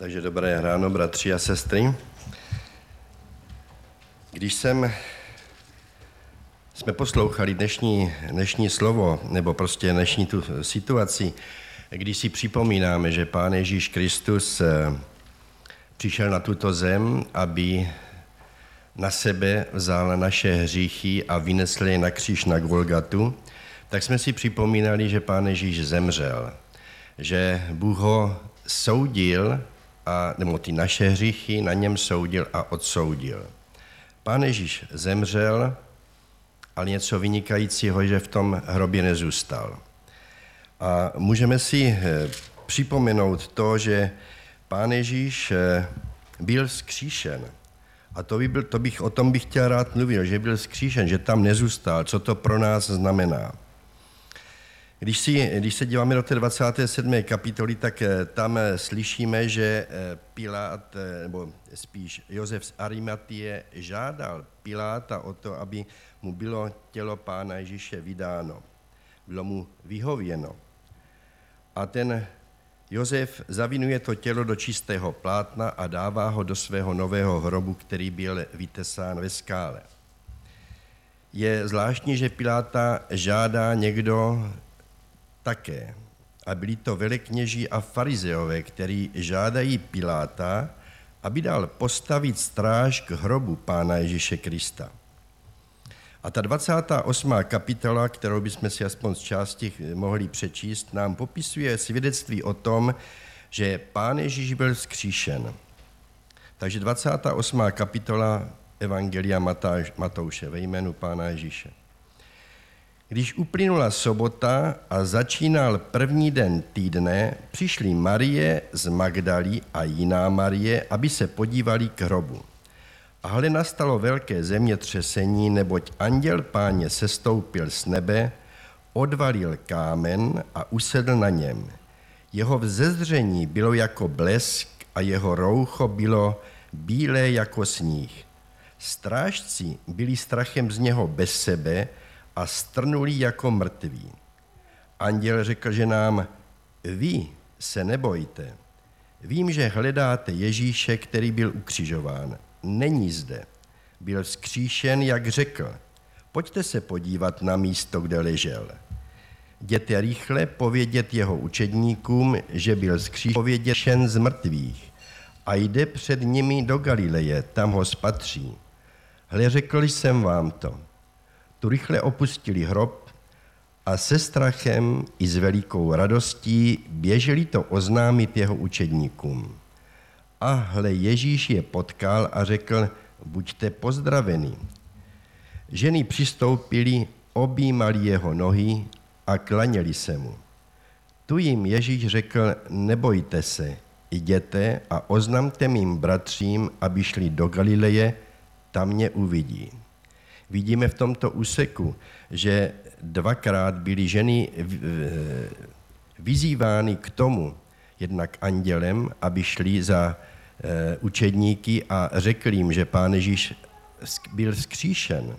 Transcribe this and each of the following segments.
Takže dobré ráno, bratři a sestry. Když jsme poslouchali dnešní slovo, nebo prostě dnešní tu situaci, když si připomínáme, že Pán Ježíš Kristus přišel na tuto zem, aby na sebe vzal naše hříchy a vynesl je na kříž na Golgatu, tak jsme si připomínali, že Pán Ježíš zemřel, že Bůh ho soudil, nebo ty naše hříchy na něm soudil a odsoudil. Pán Ježíš zemřel, ale něco vynikajícího, že v tom hrobě nezůstal. A můžeme si připomenout to, že Pán Ježíš byl vzkříšen. A o tom bych chtěl rád mluvil, že byl vzkříšen, že tam nezůstal, co to pro nás znamená. Když se díváme do té 27. kapitoly, tak tam slyšíme, že Pilát, nebo spíš Josef z Arimatie žádal Piláta o to, aby mu bylo tělo Pána Ježíše vydáno. Bylo mu vyhověno. A ten Josef zavinuje to tělo do čistého plátna a dává ho do svého nového hrobu, který byl vytesán ve skále. Je zvláštní, že Piláta žádá někdo také. A byli to velekněží a farizeové, kteří žádají Piláta, aby dal postavit stráž k hrobu Pána Ježíše Krista. A ta 28. kapitola, kterou bychom si aspoň z části mohli přečíst, nám popisuje svědectví o tom, že Pán Ježíš byl vzkříšen. Takže 28. kapitola Evangelia Matouše ve jménu Pána Ježíše. Když uplynula sobota a začínal první den týdne, přišly Marie z Magdaly a jiná Marie, aby se podívali k hrobu. A hle, nastalo velké zemětřesení, neboť anděl Páně sestoupil z nebe, odvalil kámen a usedl na něm. Jeho vzezření bylo jako blesk a jeho roucho bylo bílé jako sníh. Strážci byli strachem z něho bez sebe a strnulí jako mrtví. Anděl řekl ženám, vy se nebojte. Vím, že hledáte Ježíše, který byl ukřižován. Není zde. Byl vzkříšen, jak řekl. Pojďte se podívat na místo, kde ležel. Jděte rychle povědět jeho učedníkům, že byl vzkříšen z mrtvých a jde před nimi do Galileje, tam ho spatří. Hle, řekl jsem vám to. Tu rychle opustili hrob a se strachem i s velikou radostí běželi to oznámit jeho učedníkům. A hle, Ježíš je potkal a řekl, buďte pozdraveni. Ženy přistoupily, objímali jeho nohy a klaněli se mu. Tu jim Ježíš řekl, nebojte se, jděte a oznamte mým bratřím, aby šli do Galileje, tam mě uvidí. Vidíme v tomto úseku, že dvakrát byly ženy vyzývány k tomu, jednak andělem, aby šli za učedníky a řekl jim, že Pán Ježíš byl vzkříšen,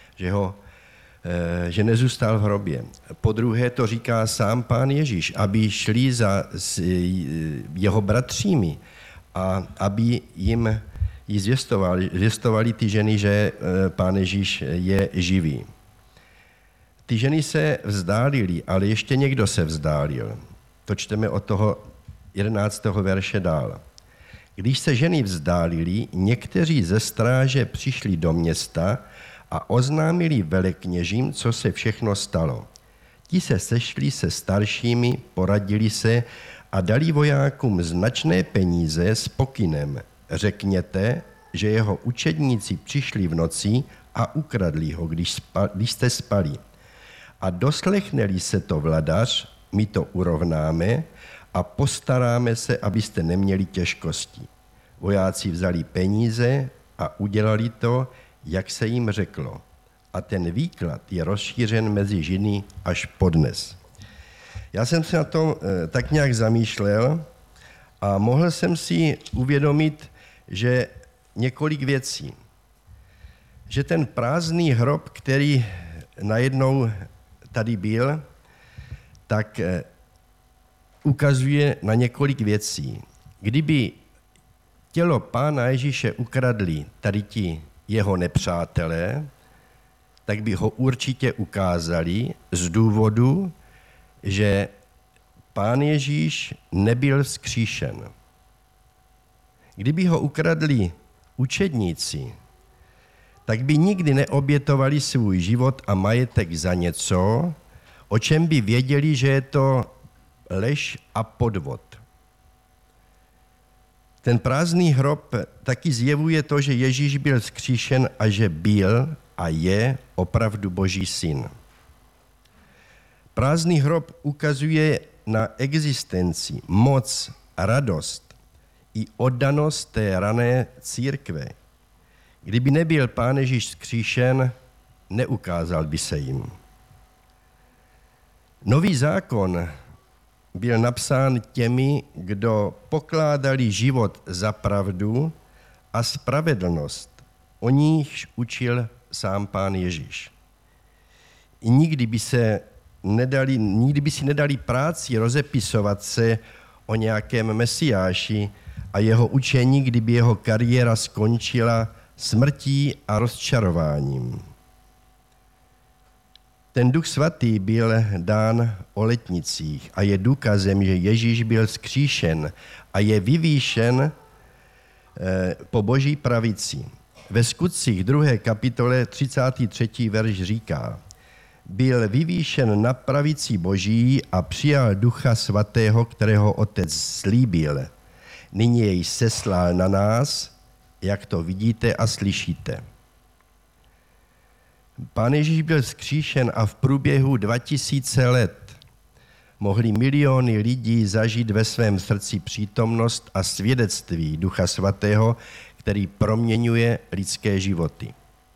že nezůstal v hrobě. Po druhé to říká sám Pán Ježíš, aby šli za jeho bratřími a aby jim zvěstovali ty ženy, že Pán Ježíš je živý. Ty ženy se vzdálily, ale ještě někdo se vzdálil. To čteme od toho 11. verše dál. Když se ženy vzdálily, někteří ze stráže přišli do města a oznámili velekněžím, co se všechno stalo. Ti se sešli se staršími, poradili se a dali vojákům značné peníze s pokynem. Řekněte, že jeho učedníci přišli v noci a ukradli ho, když jste spali. A doslechneli se to vladař, my to urovnáme a postaráme se, abyste neměli těžkosti. Vojáci vzali peníze a udělali to, jak se jim řeklo. A ten výklad je rozšířen mezi ženy až podnes. Já jsem se na to tak nějak zamýšlel a mohl jsem si uvědomit, že několik věcí. Že ten prázdný hrob, který najednou tady byl, tak ukazuje na několik věcí. Kdyby tělo Pána Ježíše ukradli tady ti jeho nepřátelé, tak by ho určitě ukázali z důvodu, že Pán Ježíš nebyl vzkříšen. Kdyby ho ukradli učedníci, tak by nikdy neobětovali svůj život a majetek za něco, o čem by věděli, že je to lež a podvod. Ten prázdný hrob taky zjevuje to, že Ježíš byl vzkříšen a že byl a je opravdu Boží syn. Prázdný hrob ukazuje na existenci, moc, radost i oddanost té rané církve. Kdyby nebyl Pán Ježíš vzkříšen, neukázal by se jim. Nový zákon byl napsán těmi, kdo pokládali život za pravdu a spravedlnost. O nichž učil sám Pán Ježíš. I nikdy by si nedali práci rozepisovat se o nějakém mesiáši a jeho učení, kdyby jeho kariéra skončila smrtí a rozčarováním. Ten Duch Svatý byl dán o letnicích a je důkazem, že Ježíš byl vzkříšen a je vyvýšen po Boží pravici. Ve Skutcích 2. kapitole 33. verš říká: byl vyvýšen na pravici Boží a přijal Ducha Svatého, kterého Otec slíbil. Nyní jej seslal na nás, jak to vidíte a slyšíte. Pán Ježíš byl vzkříšen a v průběhu 2000 let mohli miliony lidí zažít ve svém srdci přítomnost a svědectví Ducha Svatého, který proměňuje lidské životy.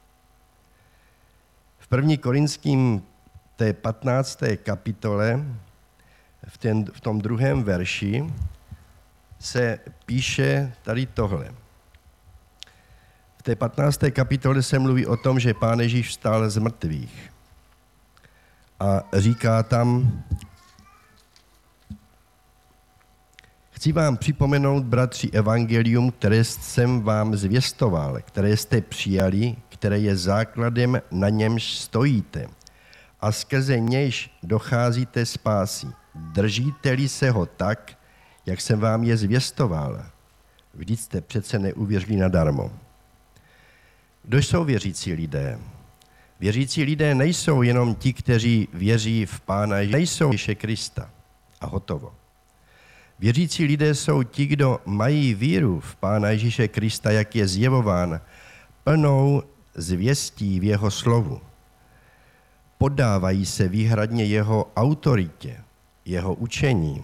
V 1. Korinským té 15. kapitole, v tom 2. verši, se píše tady tohle. V té 15. kapitole se mluví o tom, že Pán Ježíš vstal z mrtvých. A říká tam: chci vám připomenout, bratři, evangelium, které jsem vám zvěstoval, které jste přijali, které je základem, na němž stojíte a skrze nějž docházíte spásy. Držíte-li se ho tak, jak jsem vám je zvěstoval. Vždyť jste přece neuvěřili nadarmo. Kdo jsou věřící lidé? Věřící lidé nejsou jenom ti, kteří věří v Pána Ježíše Krista. A hotovo. Věřící lidé jsou ti, kdo mají víru v Pána Ježíše Krista, jak je zjevován, plnou zvěstí v jeho slovu. Poddávají se výhradně jeho autoritě, jeho učení.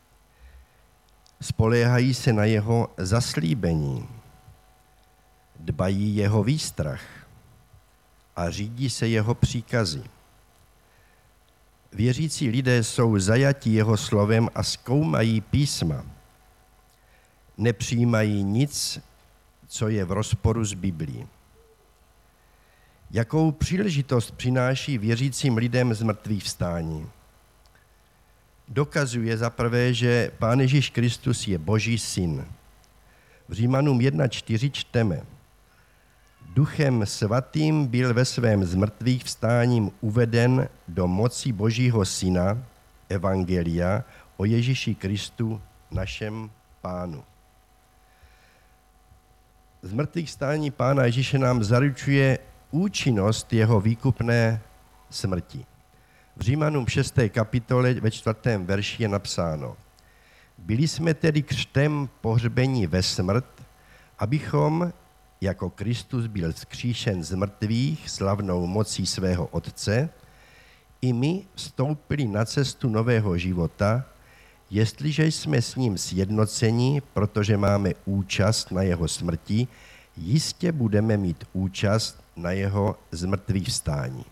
Spoléhají se na jeho zaslíbení. Dbají jeho výstrah a řídí se jeho příkazy. Věřící lidé jsou zajatí jeho slovem a zkoumají písma. Nepřijímají nic, co je v rozporu s Biblií. Jakou příležitost přináší věřícím lidem zmrtvých vstání? Dokazuje zaprvé, že Pán Ježíš Kristus je Boží syn. V Římanům 1.4 čteme: Duchem Svatým byl ve svém zmrtvých vstáním uveden do moci Božího syna, evangelia o Ježíši Kristu, našem Pánu. Zmrtvých vstání Pána Ježíše nám zaručuje účinnost jeho výkupné smrti. V Římanům 6. kapitole ve 4. verši je napsáno: byli jsme tedy křtem pohřbeni ve smrt, abychom, jako Kristus byl vzkříšen z mrtvých slavnou mocí svého Otce, i my vstoupili na cestu nového života, jestliže jsme s ním sjednoceni, protože máme účast na jeho smrti, jistě budeme mít účast na jeho zmrtvých vstání.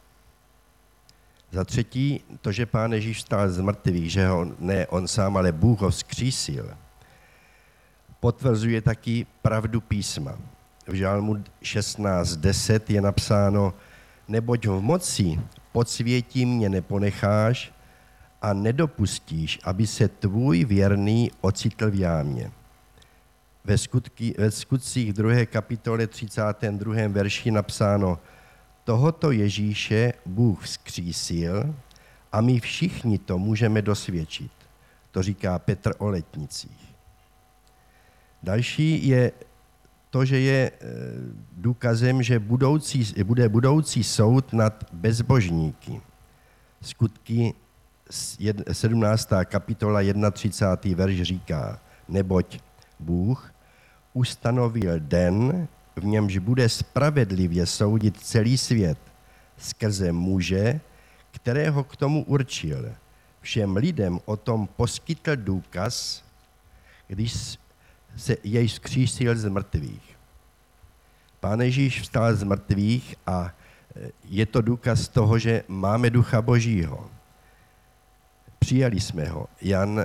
Za třetí, to, že Pán Ježíš vstal z mrtvých, že ho ne on sám, ale Bůh ho vzkřísil, potvrzuje taky pravdu písma. V Žalmu 16.10 je napsáno: neboť v moci podsvětí mě neponecháš a nedopustíš, aby se tvůj věrný ocitl v jámě. ve skutcích 2. kapitole 32. verši napsáno: tohoto Ježíše Bůh vzkřísil a my všichni to můžeme dosvědčit. To říká Petr o letnicích. Další je to, že je důkazem, že bude budoucí soud nad bezbožníky. Skutky 17. kapitola 31. verš říká: neboť Bůh ustanovil den, v němž bude spravedlivě soudit celý svět skrze muže, kterého k tomu určil. Všem lidem o tom poskytl důkaz, když se jej vzkřísil z mrtvých. Pán Ježíš vstal z mrtvých a je to důkaz toho, že máme Ducha Božího. Přijali jsme ho. Jan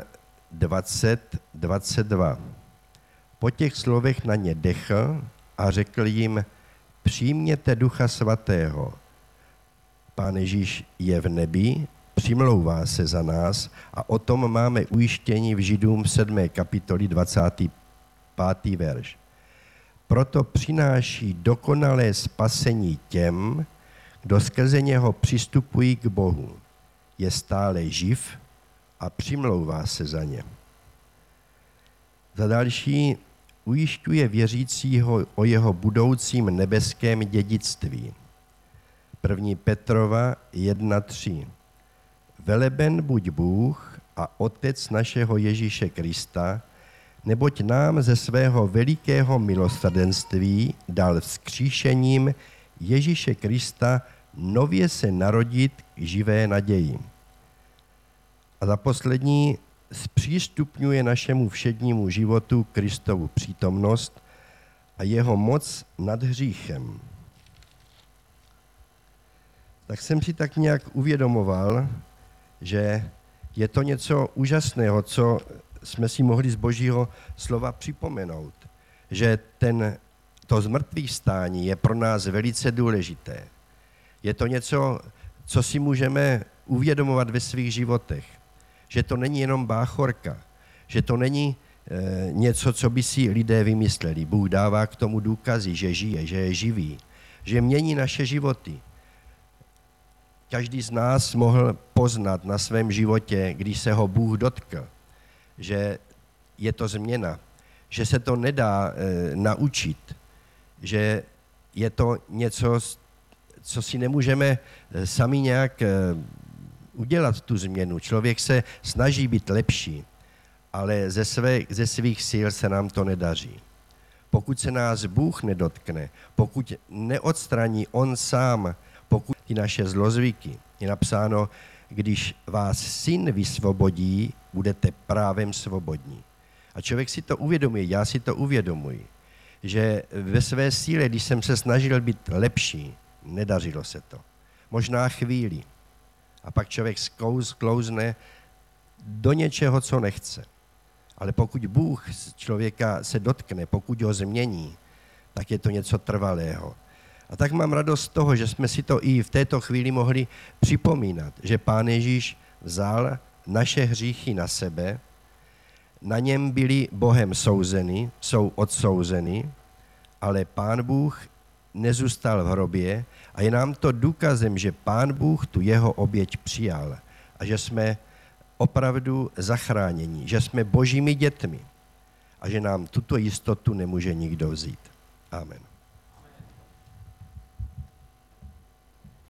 20:22. Po těch slovech na ně dechl a řekl jim: přijměte Ducha Svatého. Pán Ježíš je v nebi, přimlouvá se za nás a o tom máme ujištění v Židům 7. kapitoli 25. verš. Proto přináší dokonalé spasení těm, kdo skrze něho přistupují k Bohu. Je stále živ a přimlouvá se za ně. Za další ujišťuje věřícího o jeho budoucím nebeském dědictví. 1. Petrova 1:3. Veleben buď Bůh a Otec našeho Ježíše Krista, neboť nám ze svého velikého milosrdenství dal vzkříšením Ježíše Krista nově se narodit k živé naději. A za poslední zpřístupňuje našemu všednímu životu Kristovu přítomnost a jeho moc nad hříchem. Tak jsem si tak nějak uvědomoval, že je to něco úžasného, co jsme si mohli z Božího slova připomenout. Že to zmrtvých stání je pro nás velice důležité. Je to něco, co si můžeme uvědomovat ve svých životech. Že to není jenom báchorka, že to není něco, co by si lidé vymysleli. Bůh dává k tomu důkazy, že žije, že je živý, že mění naše životy. Každý z nás mohl poznat na svém životě, když se ho Bůh dotkl, že je to změna, že se to nedá naučit, že je to něco, co si nemůžeme sami nějak udělat tu změnu. Člověk se snaží být lepší, ale ze svých sil se nám to nedaří. Pokud se nás Bůh nedotkne, pokud neodstraní on sám, pokud ty naše zlozvyky, je napsáno, když vás Syn vysvobodí, budete právem svobodní. A člověk si to uvědomuje, já si to uvědomuji, že ve své síle, když jsem se snažil být lepší, nedařilo se to. Možná chvíli. A pak člověk sklouzne do něčeho, co nechce. Ale pokud Bůh člověka se dotkne, pokud ho změní, tak je to něco trvalého. A tak mám radost z toho, že jsme si to i v této chvíli mohli připomínat, že Pán Ježíš vzal naše hříchy na sebe, na něm byli Bohem souzeni, jsou odsouzeni, ale Pán Bůh nezůstal v hrobě a je nám to důkazem, že Pán Bůh tu jeho oběť přijal a že jsme opravdu zachráněni, že jsme Božími dětmi a že nám tuto jistotu nemůže nikdo vzít. Amen.